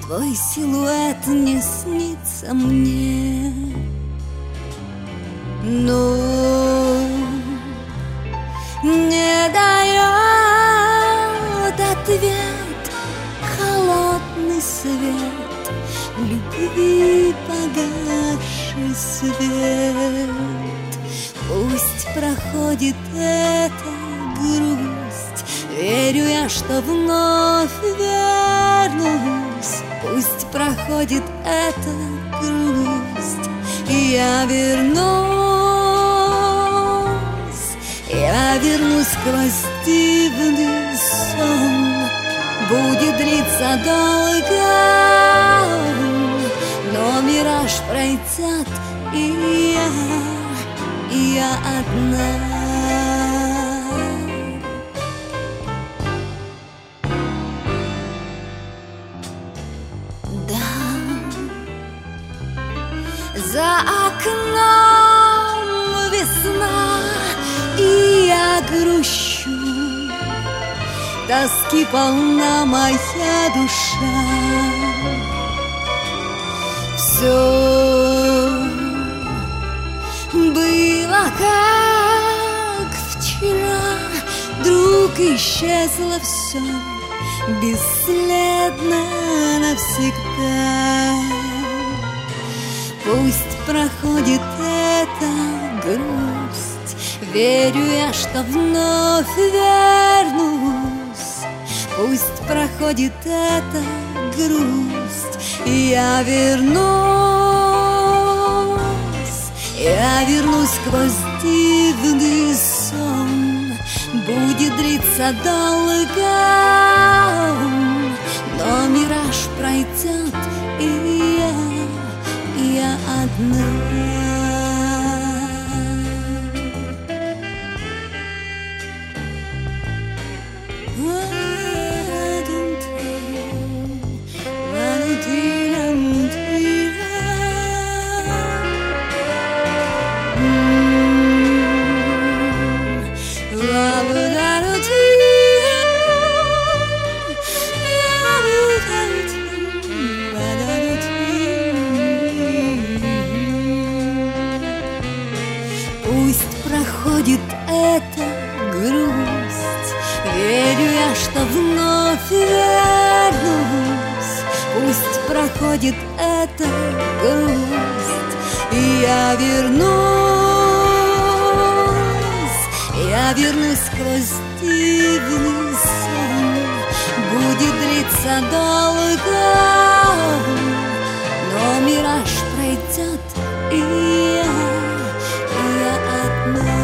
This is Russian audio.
твой силуэт не снится мне. Но не дает ответ холодный свет, любви погасший свет. Пусть проходит эта грусть, верю я, что вновь вернусь. Пусть проходит эта грусть, и я вернусь сквозь дивный сон. Будет длиться долго, но мираж пройдет, и я одна. Да, за окном весна, и я грущу, тоски полна моя душа. Все было как вчера, вдруг исчезло все бесследно навсегда. Пусть проходит эта грусть, верю я, что вновь вернусь. Пусть проходит эта грусть, и я вернусь сквозь дивный сон. Будет длиться долго, но мираж пройдет, и я одна. Пусть проходит эта грусть, верю я, что вновь вернусь. Пусть проходит эта грусть, и я вернусь сквозь дивный сон. Будет длиться долго, но мираж пройдет, и я одна.